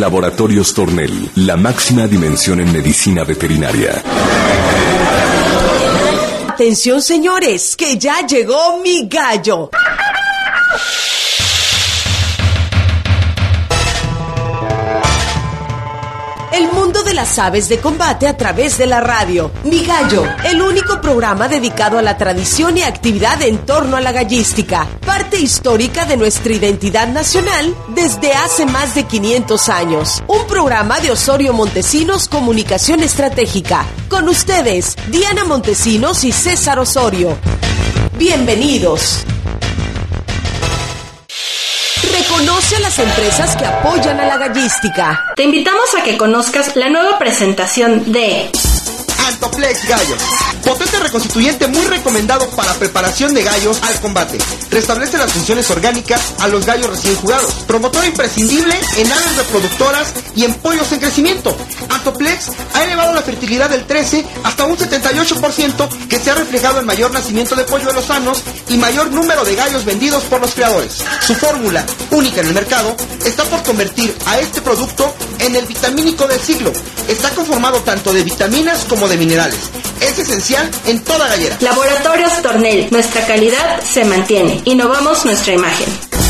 Laboratorios Tornel, la máxima dimensión en medicina veterinaria. Atención, señores, que ya llegó mi gallo. El mundo de las aves de combate a través de la radio. Mi Gallo, el único programa dedicado a la tradición y actividad en torno a la gallística, parte histórica de nuestra identidad nacional desde hace más de 500 años. Un programa de Osorio Montesinos Comunicación Estratégica. Con ustedes, Diana Montesinos y César Osorio. Bienvenidos. Reconoce a las empresas que apoyan a la gallística. Te invitamos a que conozcas la nueva presentación de Antoplex Gallos, potente reconstituyente muy recomendado para preparación de gallos al combate. Restablece las funciones orgánicas a los gallos recién jugados. Promotor imprescindible en aves reproductoras y en pollos en crecimiento. Antoplex ha elevado la fertilidad del 13 hasta un 78%, que se ha reflejado en mayor nacimiento de polluelos sanos y mayor número de gallos vendidos por los criadores. Su fórmula, única en el mercado, está por convertir a este producto en el vitamínico del siglo. Está conformado tanto de vitaminas como de minerales. Es esencial en toda gallera. Laboratorios Tornel, nuestra calidad se mantiene. Innovamos nuestra imagen.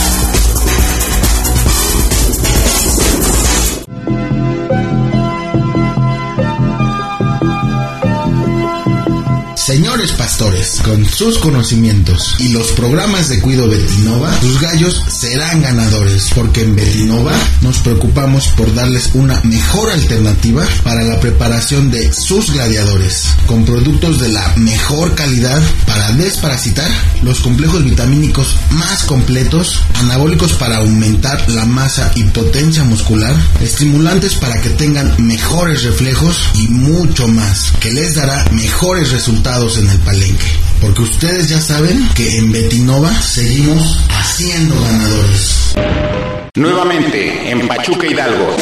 Señores pastores, con sus conocimientos y los programas de cuido Betinova, tus gallos serán ganadores, porque en Betinova nos preocupamos por darles una mejor alternativa para la preparación de sus gladiadores, con productos de la mejor calidad para desparasitar, los complejos vitamínicos más completos, anabólicos para aumentar la masa y potencia muscular, estimulantes para que tengan mejores reflejos y mucho más, que les dará mejores resultados en el palenque, porque ustedes ya saben que en Betinova seguimos haciendo ganadores. Nuevamente en Pachuca, Hidalgo.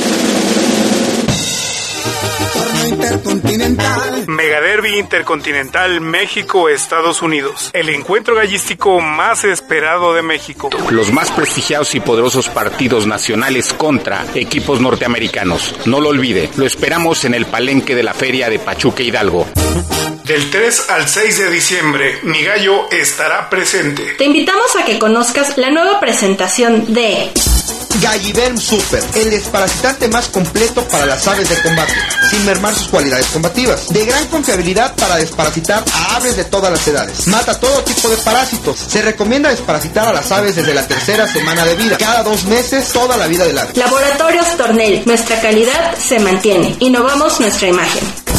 Intercontinental. Megaderby Intercontinental México-Estados Unidos. El encuentro gallístico más esperado de México. Los más prestigiados y poderosos partidos nacionales contra equipos norteamericanos. No lo olvide, lo esperamos en el palenque de la Feria de Pachuca, Hidalgo. Del 3 al 6 de diciembre, Mi Gallo estará presente. Te invitamos a que conozcas la nueva presentación de Galliverm Super, el desparasitante más completo para las aves de combate, sin mermar sus cualidades combativas. De gran confiabilidad para desparasitar a aves de todas las edades. Mata todo tipo de parásitos. Se recomienda desparasitar a las aves desde la tercera semana de vida, cada 2 meses, toda la vida del ave. Laboratorios Tornel, nuestra calidad se mantiene. Innovamos nuestra imagen.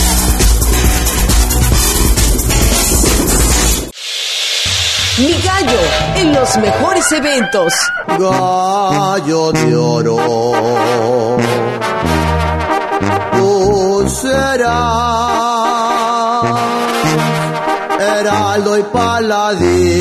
Mi Gallo, en los mejores eventos. Gallo de oro, tú serás heraldo y paladín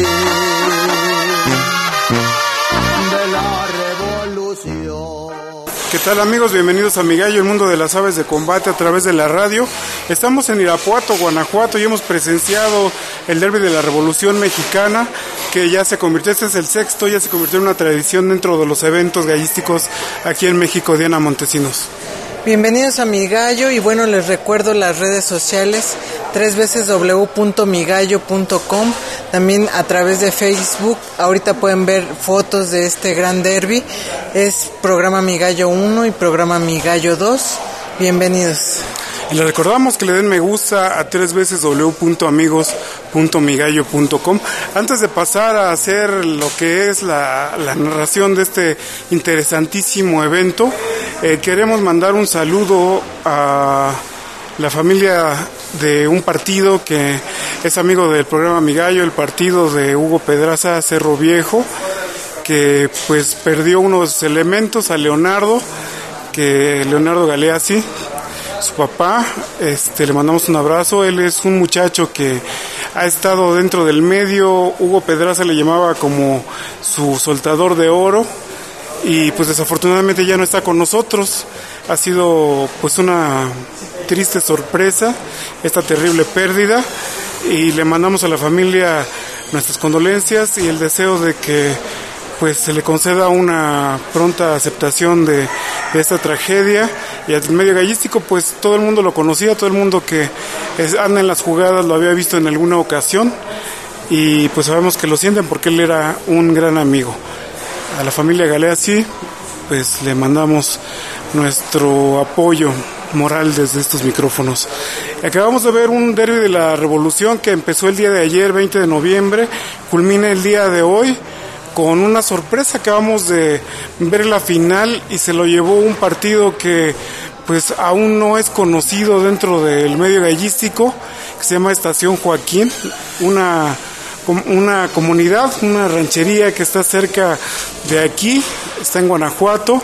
de la revolución. ¿Qué tal, amigos? Bienvenidos a Mi Gallo, el mundo de las aves de combate a través de la radio. Estamos en Irapuato, Guanajuato, y hemos presenciado el Derby de la Revolución Mexicana, que ya se convirtió, este es el sexto, ya se convirtió en una tradición dentro de los eventos gallísticos aquí en México. Diana Montesinos. Bienvenidos a Mi Gallo, y bueno, les recuerdo las redes sociales, www.migallo.com, también a través de Facebook. Ahorita pueden ver fotos de este gran derby. Es programa Mi Gallo 1 y programa Mi Gallo 2. Bienvenidos. Y les recordamos que le den me gusta a www.amigos.migallo.com. Antes de pasar a hacer lo que es la narración de este interesantísimo evento, queremos mandar un saludo a la familia de un partido que es amigo del programa Mi Gallo, el partido de Hugo Pedraza, Cerro Viejo, que pues perdió unos elementos a Leonardo Galeazzi, su papá. Le mandamos un abrazo. Él es un muchacho que ha estado dentro del medio. Hugo Pedraza le llamaba como su soltador de oro, y pues desafortunadamente ya no está con nosotros. Ha sido pues una triste sorpresa esta terrible pérdida, y le mandamos a la familia nuestras condolencias y el deseo de que pues se le conceda una pronta aceptación de esta tragedia. Y al medio gallístico, pues todo el mundo lo conocía, todo el mundo que anda en las jugadas lo había visto en alguna ocasión, y pues sabemos que lo sienten porque él era un gran amigo. A la familia Galeazzi, pues le mandamos nuestro apoyo moral desde estos micrófonos. Acabamos de ver un derbi de la Revolución que empezó el día de ayer, 20 de noviembre, culmina el día de hoy con una sorpresa. Acabamos de ver la final y se lo llevó un partido que pues aún no es conocido dentro del medio gallístico, que se llama Estación Joaquín, una comunidad, una ranchería que está cerca de aquí, está en Guanajuato,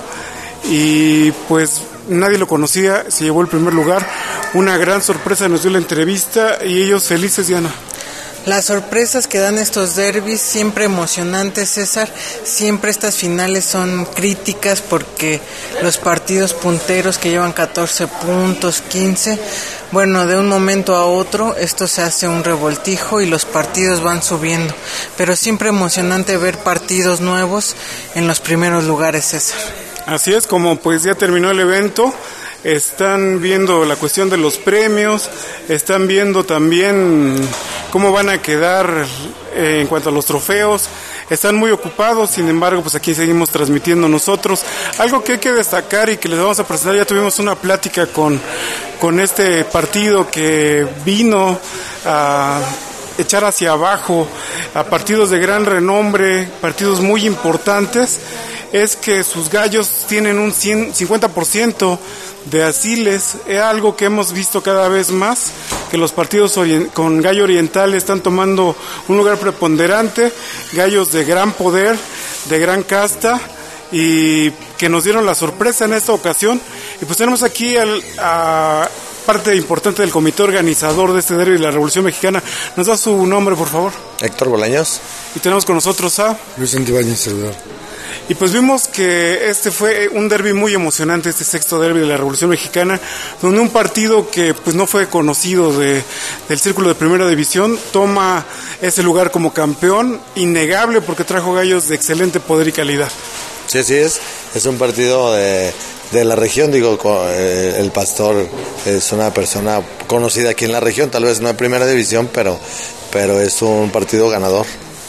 y pues nadie lo conocía, se llevó el primer lugar. Una gran sorpresa nos dio la entrevista y ellos felices, Diana. Las sorpresas que dan estos derbis, siempre emocionantes, César. Siempre estas finales son críticas porque los partidos punteros que llevan 14 puntos, 15, bueno, de un momento a otro esto se hace un revoltijo y los partidos van subiendo. Pero siempre emocionante ver partidos nuevos en los primeros lugares, César. Así es, como pues ya terminó el evento, están viendo la cuestión de los premios, están viendo también cómo van a quedar en cuanto a los trofeos. Están muy ocupados, sin embargo, pues aquí seguimos transmitiendo nosotros. Algo que hay que destacar y que les vamos a presentar, ya tuvimos una plática con este partido que vino a echar hacia abajo a partidos de gran renombre, partidos muy importantes, es que sus gallos tienen un 50% de asiles. Es algo que hemos visto cada vez más, que los partidos con gallo oriental están tomando un lugar preponderante, gallos de gran poder, de gran casta, y que nos dieron la sorpresa en esta ocasión. Y pues tenemos aquí a parte importante del comité organizador de este derbi de la Revolución Mexicana. ¿Nos da su nombre, por favor? Héctor Bolaños. Y tenemos con nosotros a Luis Antibáñez, servidor. Y pues vimos que este fue un derbi muy emocionante, este sexto derbi de la Revolución Mexicana, donde un partido que pues no fue conocido del círculo de primera división toma ese lugar como campeón, innegable, porque trajo gallos de excelente poder y calidad. Sí, así es un partido de la región, el pastor es una persona conocida aquí en la región, tal vez no en primera división, pero es un partido ganador.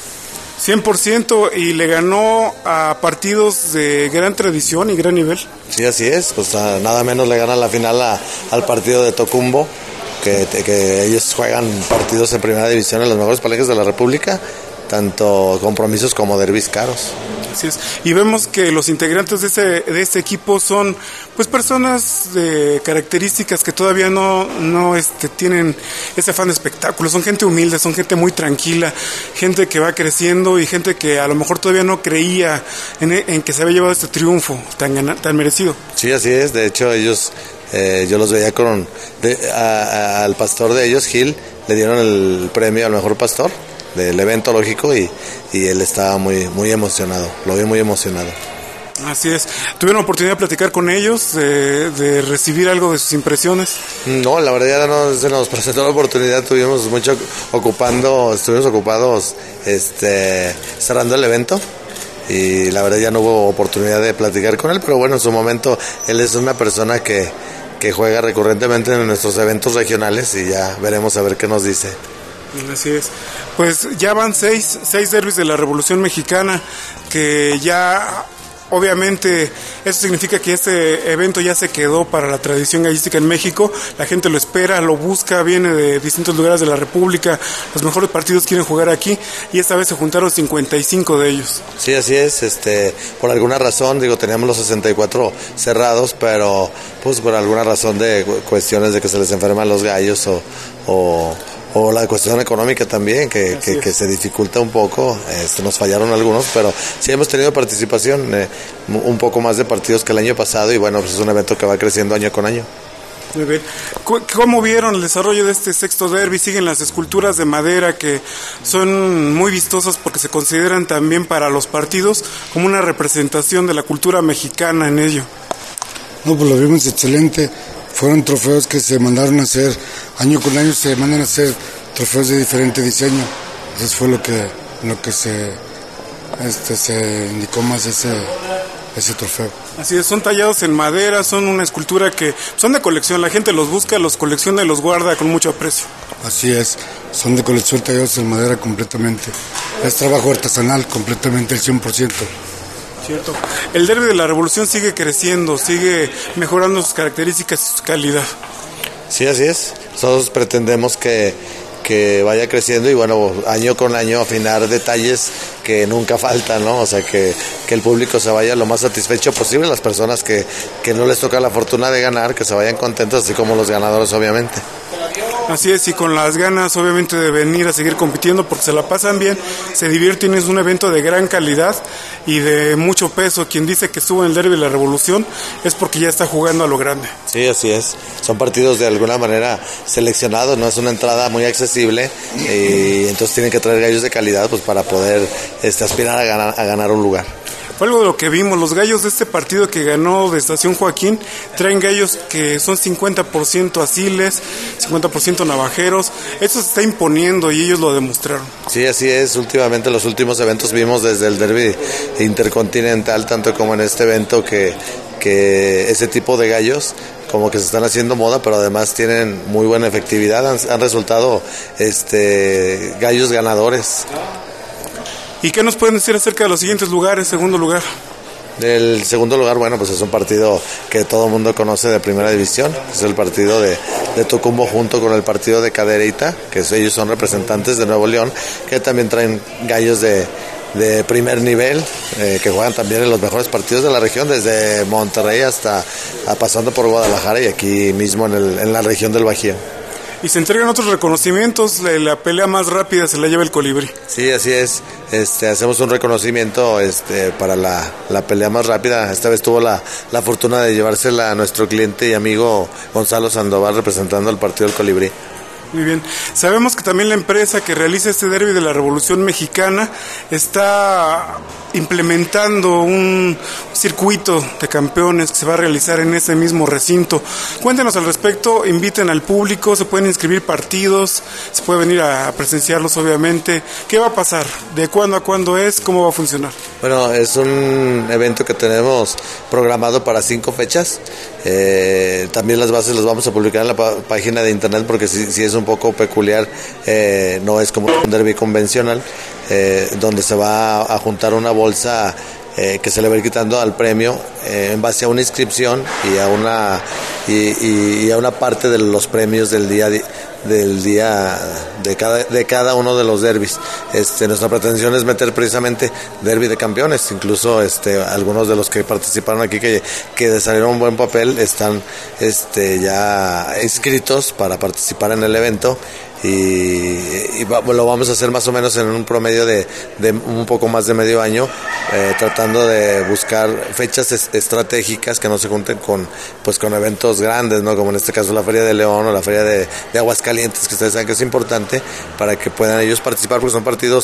100%, y le ganó a partidos de gran tradición y gran nivel. Sí, así es, pues nada menos le gana la final al partido de Tocumbo, que ellos juegan partidos en primera división en los mejores palenques de la República, tanto compromisos como derbis caros. Así es. Y vemos que los integrantes de este equipo son pues personas de características que todavía no tienen ese afán de espectáculo. Son gente humilde, son gente muy tranquila, gente que va creciendo y gente que a lo mejor todavía no creía en que se había llevado este triunfo tan merecido. Sí, así es. De hecho, ellos, yo los veía al pastor de ellos, Gil, le dieron el premio al mejor pastor del evento, lógico, y él estaba muy, muy emocionado, lo vi muy emocionado. Así es. ¿Tuvieron la oportunidad de platicar con ellos, de recibir algo de sus impresiones? No, la verdad ya no se nos presentó la oportunidad, estuvimos ocupados cerrando el evento, y la verdad ya no hubo oportunidad de platicar con él, pero bueno, en su momento él es una persona que juega recurrentemente en nuestros eventos regionales, y ya veremos a ver qué nos dice. Así es. Pues ya van seis derbis de la Revolución Mexicana, que ya obviamente eso significa que este evento ya se quedó para la tradición gallística en México. La gente lo espera, lo busca, viene de distintos lugares de la República, los mejores partidos quieren jugar aquí, y esta vez se juntaron 55 de ellos. Sí, así es. Por alguna razón, teníamos los 64 cerrados, pero pues por alguna razón de cuestiones de que se les enferman los gallos o la cuestión económica también, que se dificulta un poco, nos fallaron algunos, pero sí hemos tenido participación, un poco más de partidos que el año pasado, y bueno, pues es un evento que va creciendo año con año. Muy bien. ¿Cómo vieron el desarrollo de este sexto derbi? Siguen las esculturas de madera, que son muy vistosas porque se consideran también para los partidos como una representación de la cultura mexicana en ello. No, pues lo vimos excelente. Fueron trofeos que se mandaron a hacer, año con año se mandan a hacer trofeos de diferente diseño. Eso fue lo que se se indicó más ese trofeo. Así es, son tallados en madera, son una escultura que son de colección, la gente los busca, los colecciona y los guarda con mucho aprecio. Así es, son de colección, tallados en madera completamente. Es trabajo artesanal completamente, el 100%. Cierto. El Derbi de la Revolución sigue creciendo, sigue mejorando sus características y su calidad. Sí, así es. Nosotros pretendemos que vaya creciendo y bueno, año con año afinar detalles que nunca faltan, ¿no? O sea, que el público se vaya lo más satisfecho posible, las personas que no les toca la fortuna de ganar, que se vayan contentos, así como los ganadores, obviamente. Así es, y con las ganas obviamente de venir a seguir compitiendo porque se la pasan bien, se divierten, es un evento de gran calidad y de mucho peso. Quien dice que estuvo en el Derbi de la Revolución es porque ya está jugando a lo grande. Sí, así es. Son partidos de alguna manera seleccionados, no es una entrada muy accesible y entonces tienen que traer gallos de calidad pues para poder aspirar a ganar un lugar. Algo de lo que vimos, los gallos de este partido que ganó de Estación Joaquín traen gallos que son 50% asiles, 50% navajeros. Eso se está imponiendo y ellos lo demostraron. Sí, así es. Últimamente, los últimos eventos vimos desde el Derbi Intercontinental, tanto como en este evento, que ese tipo de gallos como que se están haciendo moda, pero además tienen muy buena efectividad. Han resultado gallos ganadores. ¿Y qué nos pueden decir acerca de los siguientes lugares? Segundo lugar. El segundo lugar, bueno, pues es un partido que todo el mundo conoce de primera división. Es el partido de Tucumbo junto con el partido de Cadereyta, que ellos son representantes de Nuevo León, que también traen gallos de primer nivel, que juegan también en los mejores partidos de la región, desde Monterrey hasta pasando por Guadalajara y aquí mismo en la región del Bajío. Y se entregan otros reconocimientos, la pelea más rápida se la lleva el Colibrí. Sí, así es. Hacemos un reconocimiento para la pelea más rápida. Esta vez tuvo la fortuna de llevársela a nuestro cliente y amigo Gonzalo Sandoval, representando al partido del Colibrí. Muy bien. Sabemos que también la empresa que realiza este Derbi de la Revolución Mexicana está implementando un circuito de campeones que se va a realizar en ese mismo recinto. Cuéntenos al respecto, inviten al público, se pueden inscribir partidos, se puede venir a presenciarlos obviamente. ¿Qué va a pasar? ¿De cuándo a cuándo es? ¿Cómo va a funcionar? Bueno, es un evento que tenemos programado para 5 fechas. También las bases las vamos a publicar en la página de internet porque sí es un poco peculiar, no es como un derbi convencional, donde se va a juntar una bolsa que se le va a ir quitando al premio en base a una inscripción y a una parte de los premios del día de cada uno de los derbis. Nuestra pretensión es meter precisamente derbi de campeones. Incluso algunos de los que participaron aquí que salieron un buen papel están ya inscritos para participar en el evento. Y lo vamos a hacer más o menos en un promedio de un poco más de medio año, tratando de buscar fechas estratégicas que no se junten con eventos grandes, ¿no? Como en este caso la Feria de León o la Feria de Aguascalientes, que ustedes saben que es importante para que puedan ellos participar, porque son partidos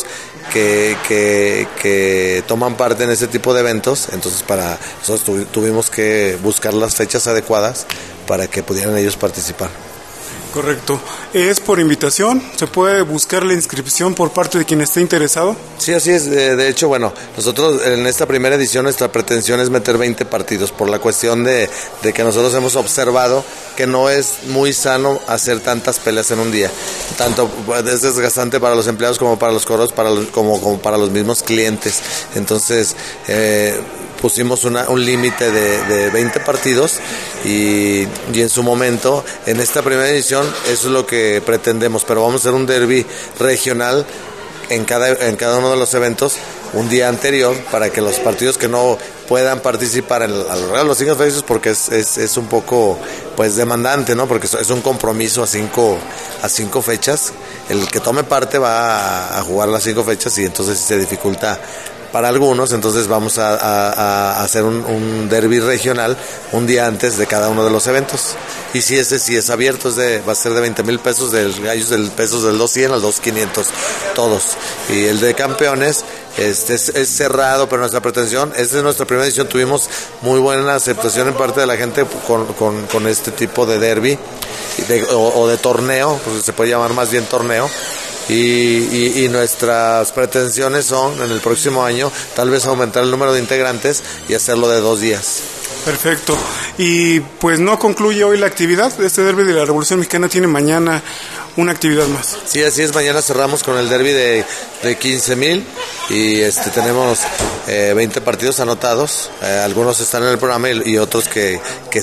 que toman parte en ese tipo de eventos. Entonces nosotros tuvimos que buscar las fechas adecuadas para que pudieran ellos participar. Correcto. ¿Es por invitación? ¿Se puede buscar la inscripción por parte de quien esté interesado? Sí, así es. De hecho, bueno, nosotros en esta primera edición nuestra pretensión es meter 20 partidos por la cuestión de que nosotros hemos observado que no es muy sano hacer tantas peleas en un día. Tanto es desgastante para los empleados como para los coros, como para los mismos clientes. Entonces, pusimos un límite de 20 partidos y en su momento, en esta primera edición, eso es lo que pretendemos, pero vamos a hacer un derbi regional en cada uno de los eventos un día anterior para que los partidos que no puedan participar a lo largo de los 5 fechas, porque es un poco demandante, ¿no? Porque es un compromiso a cinco fechas. El que tome parte va a jugar las 5 fechas y entonces se dificulta para algunos. Entonces vamos a hacer un derbi regional un día antes de cada uno de los eventos. Y si sí es abierto, va a ser de 20,000 pesos, del gallos del pesos del 200 al 2,500 todos. Y el de campeones es cerrado, pero nuestra pretensión, esta es nuestra primera edición, tuvimos muy buena aceptación en parte de la gente con este tipo de derbi o de torneo, pues se puede llamar más bien torneo. y nuestras pretensiones son en el próximo año tal vez aumentar el número de integrantes y hacerlo de 2 días. Perfecto. Y pues no concluye hoy la actividad. Este derbi de la Revolución Mexicana tiene mañana una actividad más. Sí, así es. Mañana cerramos con el derbi de 15,000 y tenemos 20 partidos anotados. Algunos están en el programa y otros que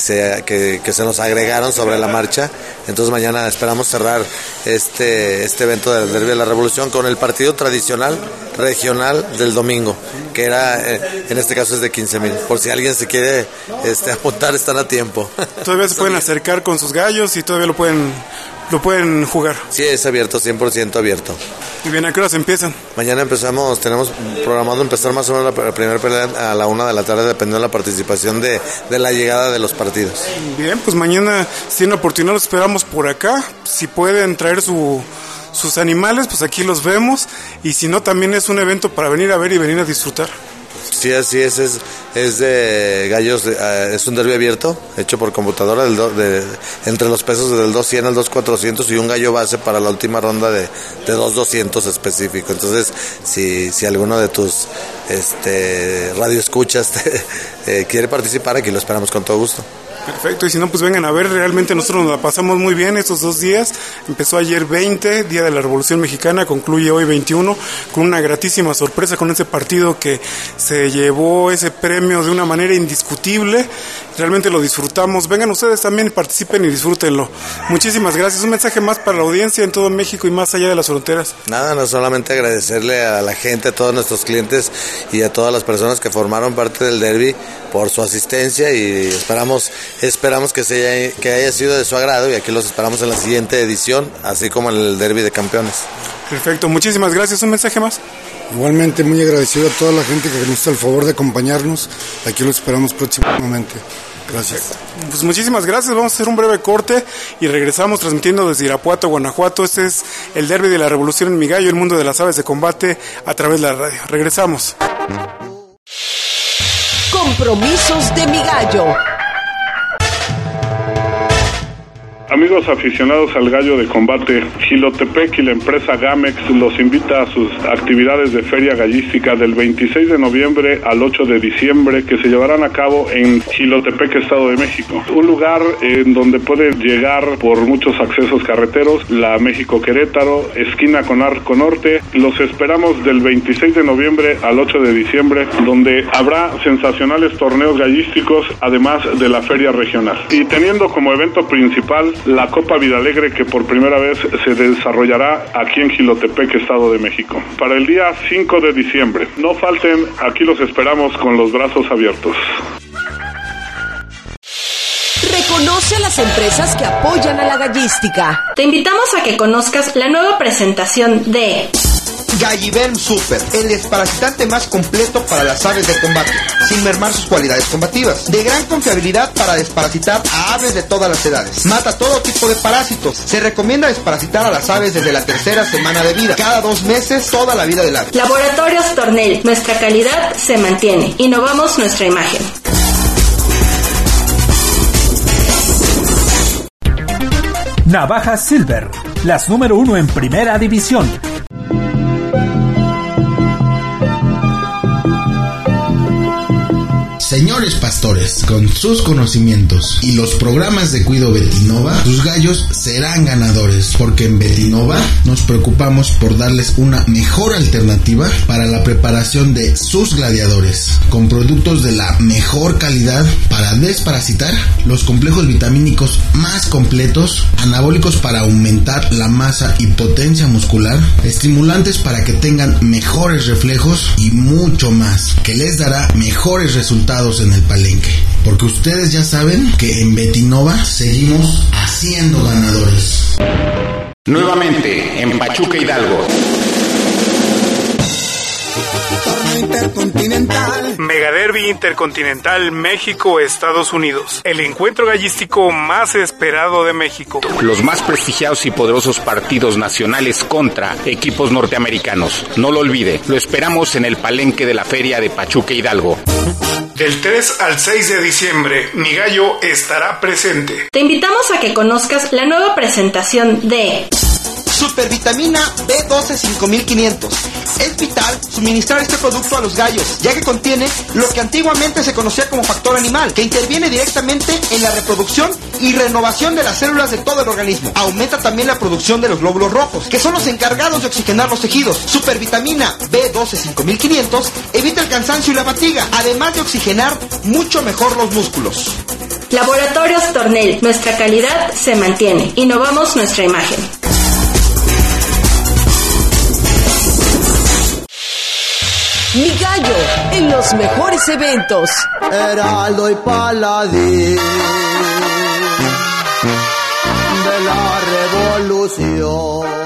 se nos agregaron sobre la marcha. Entonces mañana esperamos cerrar este evento del derbi de la Revolución con el partido tradicional regional del domingo, que era en este caso es de 15,000. Por si alguien se quiere apuntar, están a tiempo. Todavía se pueden acercar con sus gallos y todavía lo pueden jugar. Sí, es abierto, 100% abierto. Y bien, ¿a qué horas empiezan? Mañana tenemos programado empezar más o menos la primera pelea a la 1 de la tarde, dependiendo de la participación de la llegada de los partidos. Bien, pues mañana, si tienen oportunidad, los esperamos por acá. Si pueden traer sus animales, pues aquí los vemos. Y si no, también es un evento para venir a ver y venir a disfrutar. Sí, así es de gallos, es un derbi abierto, hecho por computadora, entre los pesos del 200 al 2400 y un gallo base para la última ronda de 2200 específico. Entonces, si alguno de tus radioescuchas quiere participar, aquí lo esperamos con todo gusto. Perfecto, y si no, pues vengan a ver, realmente nosotros nos la pasamos muy bien estos 2 días. Empezó ayer 20, Día de la Revolución Mexicana, concluye hoy 21, con una gratísima sorpresa con ese partido que se llevó ese premio de una manera indiscutible. Realmente lo disfrutamos. Vengan ustedes también, participen y disfrútenlo. Muchísimas gracias. Un mensaje más para la audiencia en todo México y más allá de las fronteras. Nada, no solamente agradecerle a la gente, a todos nuestros clientes y a todas las personas que formaron parte del derbi por su asistencia, y esperamos que haya sido de su agrado, y aquí los esperamos en la siguiente edición, así como en el derbi de campeones. Perfecto, muchísimas gracias. ¿Un mensaje más? Igualmente muy agradecido a toda la gente que nos hizo el favor de acompañarnos. Aquí los esperamos próximamente. Gracias. Pues muchísimas gracias. Vamos a hacer un breve corte y regresamos transmitiendo desde Irapuato, Guanajuato. Este es el derbi de la Revolución en Mi Gallo, el mundo de las aves de combate a través de la radio. Regresamos. Compromisos de Mi Gallo. Amigos aficionados al gallo de combate, Jilotepec y la empresa Gamex los invita a sus actividades de feria gallística del 26 de noviembre al 8 de diciembre que se llevarán a cabo en Jilotepec, Estado de México. Un lugar en donde puede llegar por muchos accesos carreteros, la México-Querétaro, esquina con Arco Norte. Los esperamos del 26 de noviembre al 8 de diciembre, donde habrá sensacionales torneos gallísticos, además de la feria regional. Y teniendo como evento principal la Copa Vidalegre, que por primera vez se desarrollará aquí en Jilotepec, Estado de México, para el día 5 de diciembre. No falten, aquí los esperamos con los brazos abiertos. Reconoce a las empresas que apoyan a la gallística. Te invitamos a que conozcas la nueva presentación de Galliverm Super, el desparasitante más completo para las aves de combate, sin mermar sus cualidades combativas. De gran confiabilidad para desparasitar a aves de todas las edades. Mata todo tipo de parásitos. Se recomienda desparasitar a las aves desde la 3ª semana de vida. Cada 2 meses, toda la vida del ave. Laboratorios Tornel, nuestra calidad se mantiene. Innovamos nuestra imagen. Navajas Silver, las número 1 en primera división. Señores pastores, con sus conocimientos y los programas de Cuido Betinova, sus gallos serán ganadores, porque en Betinova nos preocupamos por darles una mejor alternativa para la preparación de sus gladiadores, con productos de la mejor calidad para desparasitar, los complejos vitamínicos más completos, anabólicos para aumentar la masa y potencia muscular, estimulantes para que tengan mejores reflejos y mucho más, que les dará mejores resultados en el palenque, porque ustedes ya saben que en Betinova seguimos haciendo ganadores. Nuevamente en Pachuca, Hidalgo. Intercontinental. Megaderbi Intercontinental México-Estados Unidos. El encuentro gallístico más esperado de México. Los más prestigiados y poderosos partidos nacionales contra equipos norteamericanos. No lo olvide, lo esperamos en el palenque de la Feria de Pachuca, Hidalgo. Del 3 al 6 de diciembre, Mi Gallo estará presente. Te invitamos a que conozcas la nueva presentación de Supervitamina B12 5500. Es vital suministrar este producto a los gallos, ya que contiene lo que antiguamente se conocía como factor animal, que interviene directamente en la reproducción y renovación de las células de todo el organismo. Aumenta también la producción de los glóbulos rojos, que son los encargados de oxigenar los tejidos. Supervitamina B12 5500 evita el cansancio y la fatiga, además de oxigenar mucho mejor los músculos. Laboratorios Tornel, nuestra calidad se mantiene. Innovamos nuestra imagen. Mi gallo, en los mejores eventos. Heraldo y Paladín de la revolución.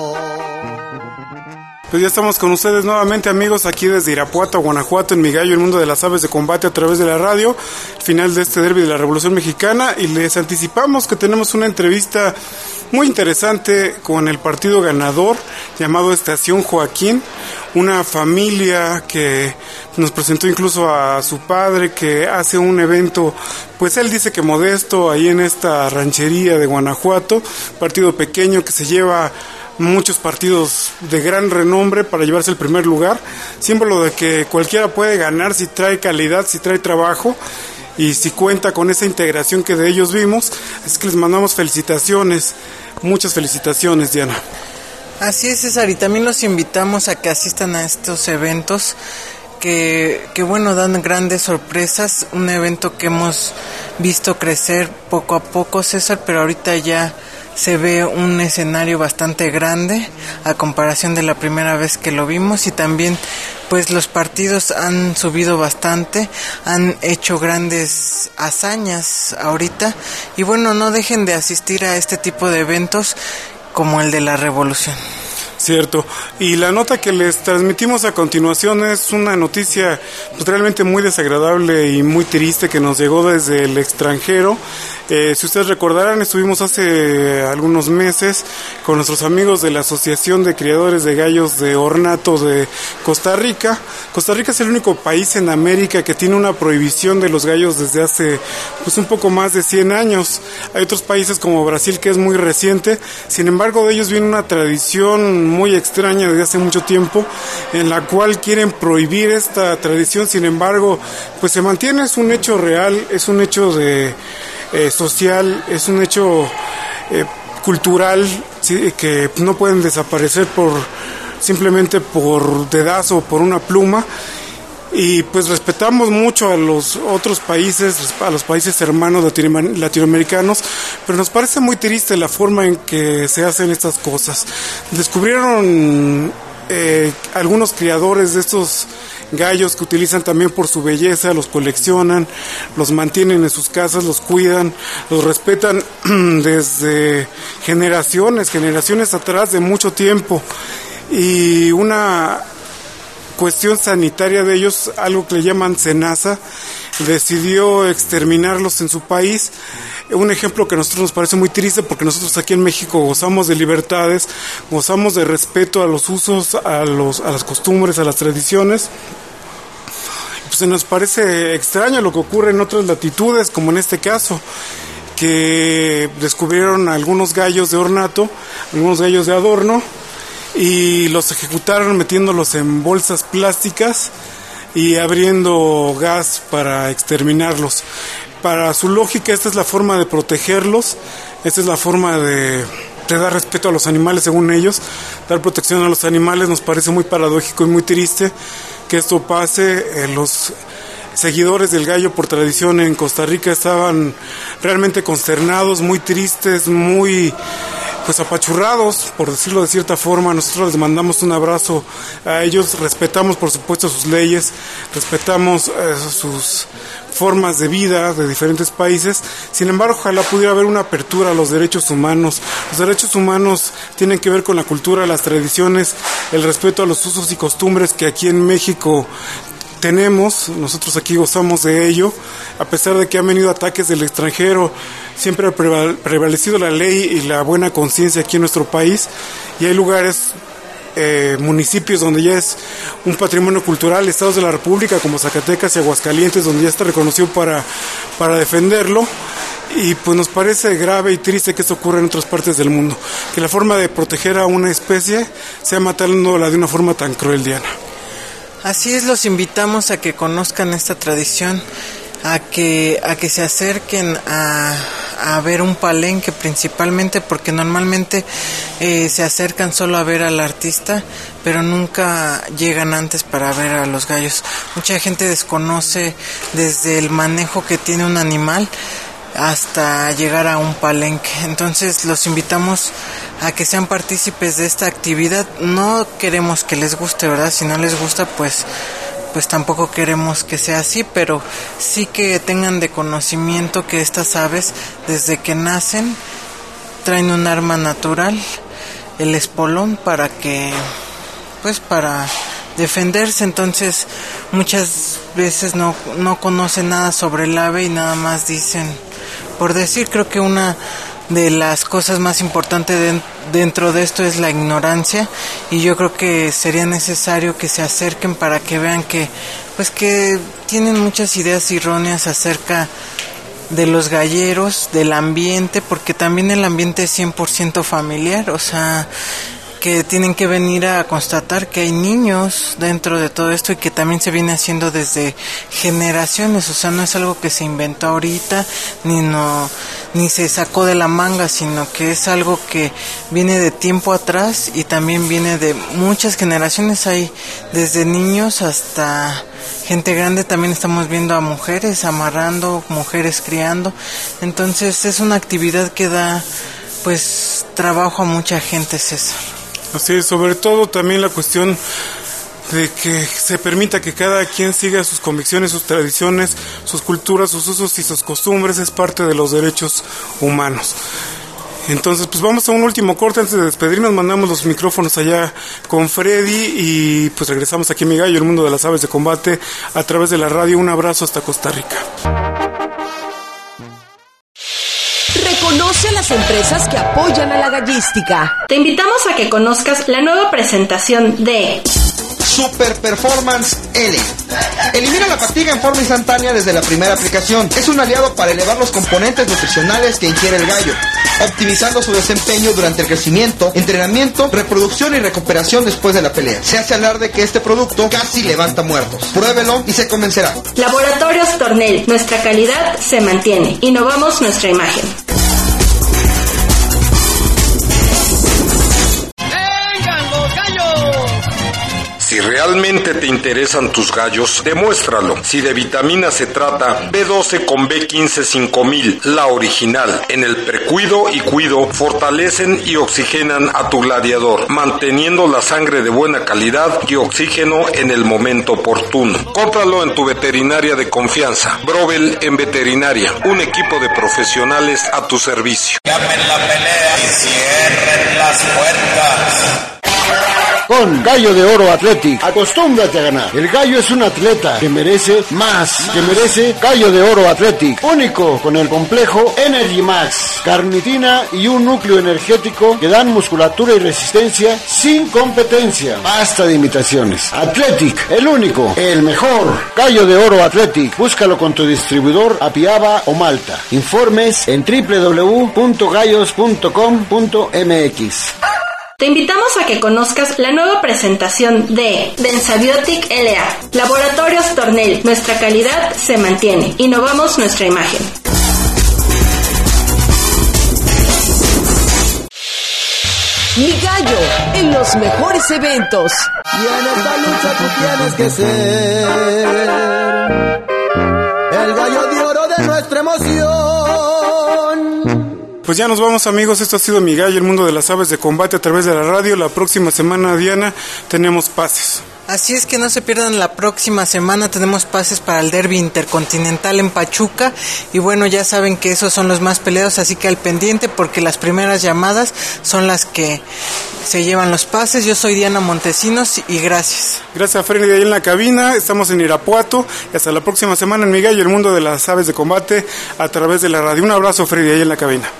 Pues ya estamos con ustedes nuevamente, amigos, aquí desde Irapuato, Guanajuato, en Mi Gallo, el mundo de las aves de combate a través de la radio, final de este derbi de la Revolución Mexicana, y les anticipamos que tenemos una entrevista muy interesante con el partido ganador llamado Estación Joaquín, una familia que nos presentó incluso a su padre, que hace un evento, pues él dice que modesto, ahí en esta ranchería de Guanajuato, partido pequeño que se lleva muchos partidos de gran renombre para llevarse el primer lugar, símbolo de que cualquiera puede ganar si trae calidad, si trae trabajo y si cuenta con esa integración que de ellos vimos. Así que les mandamos felicitaciones, muchas felicitaciones, Diana. Así es, César, y también los invitamos a que asistan a estos eventos que bueno, dan grandes sorpresas, un evento que hemos visto crecer poco a poco, César, pero ahorita ya se ve un escenario bastante grande a comparación de la primera vez que lo vimos, y también pues los partidos han subido bastante, han hecho grandes hazañas ahorita, y bueno, no dejen de asistir a este tipo de eventos como el de la Revolución. Cierto, y la nota que les transmitimos a continuación es una noticia pues, realmente muy desagradable y muy triste que nos llegó desde el extranjero. Si ustedes recordarán, estuvimos hace algunos meses con nuestros amigos de la Asociación de Criadores de Gallos de Ornato de Costa Rica. Costa Rica es el único país en América que tiene una prohibición de los gallos desde hace pues un poco más de 100 años. Hay otros países como Brasil que es muy reciente, sin embargo de ellos viene una tradición muy extraña desde hace mucho tiempo en la cual quieren prohibir esta tradición, sin embargo pues se mantiene, es un hecho real, es un hecho de social, es un hecho cultural, ¿sí? Que no pueden desaparecer simplemente por dedazo o por una pluma. Y pues respetamos mucho a los otros países, a los países hermanos latinoamericanos, pero nos parece muy triste la forma en que se hacen estas cosas. Descubrieron algunos criadores de estos gallos que utilizan también por su belleza, los coleccionan, los mantienen en sus casas, los cuidan, los respetan desde generaciones atrás de mucho tiempo. Y una cuestión sanitaria de ellos, algo que le llaman SENASA, decidió exterminarlos en su país. Un ejemplo que a nosotros nos parece muy triste, porque nosotros aquí en México gozamos de libertades, gozamos de respeto a los usos, a las costumbres, a las tradiciones. Pues nos parece extraño lo que ocurre en otras latitudes, como en este caso, que descubrieron algunos gallos de ornato, algunos gallos de adorno, y los ejecutaron metiéndolos en bolsas plásticas y abriendo gas para exterminarlos. Para su lógica, esta es la forma de protegerlos, esta es la forma de dar respeto a los animales, según ellos, dar protección a los animales. Nos parece muy paradójico y muy triste que esto pase. Los seguidores del gallo por tradición en Costa Rica estaban realmente consternados, muy tristes, muy pues apachurrados, por decirlo de cierta forma. Nosotros les mandamos un abrazo a ellos, respetamos por supuesto sus leyes, respetamos sus formas de vida de diferentes países. Sin embargo, ojalá pudiera haber una apertura a los derechos humanos. Los derechos humanos tienen que ver con la cultura, las tradiciones, el respeto a los usos y costumbres que aquí en México tenemos. Nosotros aquí gozamos de ello, a pesar de que han venido ataques del extranjero. Siempre ha prevalecido la ley y la buena conciencia aquí en nuestro país, y hay lugares, municipios donde ya es un patrimonio cultural, estados de la República como Zacatecas y Aguascalientes, donde ya está reconocido para defenderlo. Y pues nos parece grave y triste que esto ocurra en otras partes del mundo, que la forma de proteger a una especie sea matándola de una forma tan cruel, Diana. Así es, los invitamos a que conozcan esta tradición, a que se acerquen a ver un palenque principalmente, porque normalmente se acercan solo a ver al artista, pero nunca llegan antes para ver a los gallos. Mucha gente desconoce desde el manejo que tiene un animal hasta llegar a un palenque. Entonces los invitamos a que sean partícipes de esta actividad. No queremos que les guste, ¿verdad? Si no les gusta, pues tampoco queremos que sea así, pero sí que tengan de conocimiento que estas aves, desde que nacen, traen un arma natural, el espolón, para defenderse. Entonces muchas veces no conocen nada sobre el ave y nada más dicen por decir. Creo que una de las cosas más importantes dentro de esto es la ignorancia, y yo creo que sería necesario que se acerquen para que vean que tienen muchas ideas erróneas acerca de los galleros, del ambiente, porque también el ambiente es 100% familiar, o sea, que tienen que venir a constatar que hay niños dentro de todo esto y que también se viene haciendo desde generaciones. O sea, no es algo que se inventó ahorita ni se sacó de la manga, sino que es algo que viene de tiempo atrás y también viene de muchas generaciones. Hay desde niños hasta gente grande. También estamos viendo a mujeres amarrando, mujeres criando. Entonces es una actividad que da trabajo a mucha gente, César. Así es, sobre todo también la cuestión de que se permita que cada quien siga sus convicciones, sus tradiciones, sus culturas, sus usos y sus costumbres, es parte de los derechos humanos. Entonces, pues vamos a un último corte. Antes de despedirnos, mandamos los micrófonos allá con Freddy y pues regresamos aquí en Mi Gallo, el mundo de las aves de combate, a través de la radio. Un abrazo hasta Costa Rica. Conoce a las empresas que apoyan a la gallística. Te invitamos a que conozcas la nueva presentación de Super Performance L. Elimina la fatiga en forma instantánea desde la primera aplicación. Es un aliado para elevar los componentes nutricionales que ingiere el gallo, optimizando su desempeño durante el crecimiento, entrenamiento, reproducción y recuperación después de la pelea. Se hace alarde que este producto casi levanta muertos. Pruébelo y se convencerá. Laboratorios Tornel. Nuestra calidad se mantiene. Innovamos nuestra imagen. Si realmente te interesan tus gallos, demuéstralo. Si de vitaminas se trata, B12 con B15 5000, la original. En el precuido y cuido fortalecen y oxigenan a tu gladiador, manteniendo la sangre de buena calidad y oxígeno en el momento oportuno. Cómpralo en tu veterinaria de confianza. Brobel en Veterinaria, un equipo de profesionales a tu servicio. Llamen la pelea y cierren las puertas. Con Gallo de Oro Athletic, acostúmbrate a ganar. El gallo es un atleta que merece más, que merece Gallo de Oro Athletic, único con el complejo Energy Max, carnitina y un núcleo energético que dan musculatura y resistencia sin competencia. Basta de imitaciones. Athletic, el único, el mejor. Gallo de Oro Athletic, búscalo con tu distribuidor Apiaba o Malta. Informes en www.gallos.com.mx. Te invitamos a que conozcas la nueva presentación de Densabiotic LA. Laboratorios Tornel. Nuestra calidad se mantiene. Innovamos nuestra imagen. Mi Gallo, en los mejores eventos. Y en esta lucha tú tienes que ser el gallo de oro de nuestra emoción. Pues ya nos vamos, amigos. Esto ha sido Mi Gallo, el mundo de las aves de combate a través de la radio. La próxima semana, Diana, tenemos pases. Así es que no se pierdan la próxima semana. Tenemos pases para el Derby Intercontinental en Pachuca. Y bueno, ya saben que esos son los más peleados, así que al pendiente, porque las primeras llamadas son las que se llevan los pases. Yo soy Diana Montesinos y gracias. Gracias a Freddy ahí en la cabina. Estamos en Irapuato. Y hasta la próxima semana en Mi Gallo, el mundo de las aves de combate a través de la radio. Un abrazo, Freddy, ahí en la cabina.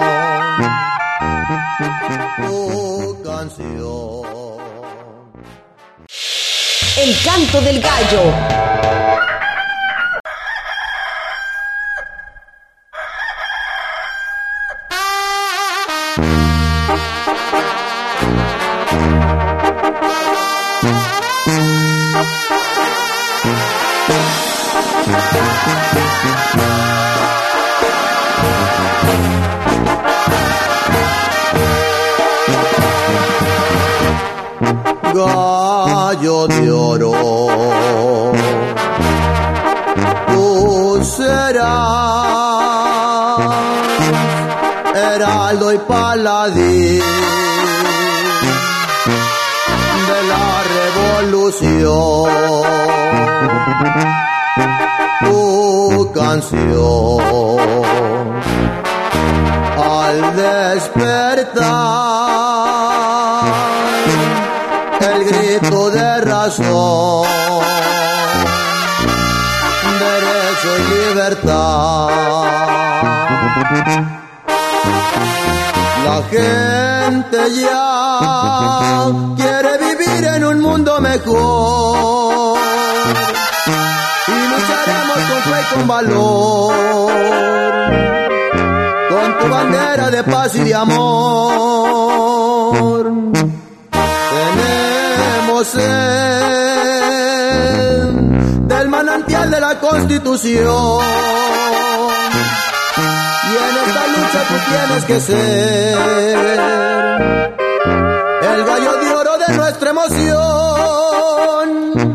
El canto del gallo. Gallo de oro, tú serás heraldo y paladín de la revolución. Tu canción al despertar, el grito de razón, derecho y libertad. La gente ya quiere vivir en un mundo mejor y lucharemos con fe y con valor, con tu bandera de paz y de amor. Tenemos sed del manantial de la Constitución y en esta lucha tú tienes que ser el gallo de oro de nuestra emoción.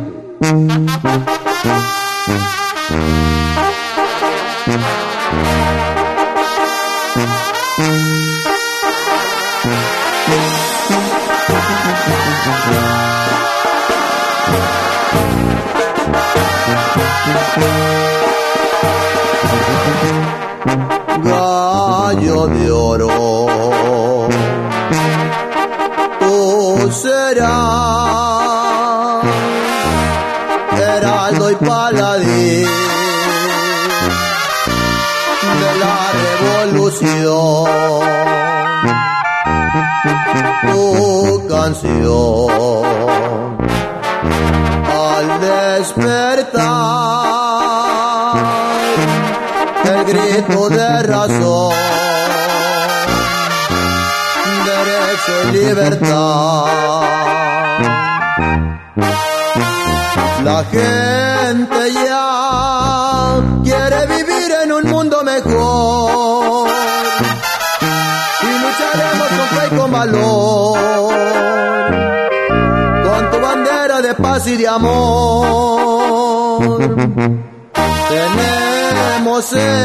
Gallo de oro, tú serás heraldo y paladín de la revolución. Tu canción al despertar, el grito de razón, derecho y libertad. La gente ya quiere vivir en un mundo mejor y lucharemos con fe y con valor, con tu bandera de paz y de amor. Tenemos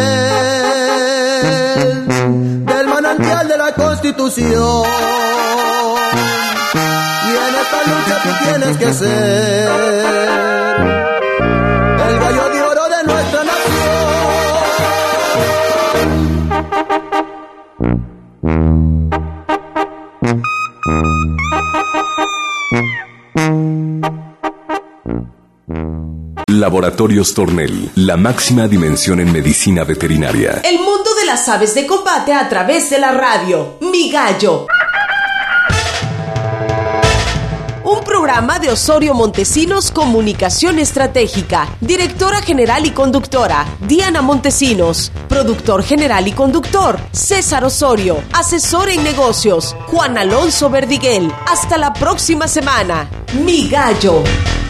sed del manantial de la Constitución y en esta lucha tú tienes que ser el gallo de oro de nuestra nación. Laboratorios Tornel, la máxima dimensión en medicina veterinaria. El mundo de las aves de combate a través de la radio. Mi Gallo. Un programa de Osorio Montesinos Comunicación Estratégica. Directora general y conductora, Diana Montesinos. Productor general y conductor, César Osorio. Asesor en negocios, Juan Alonso Verdiguel. Hasta la próxima semana. Mi Gallo.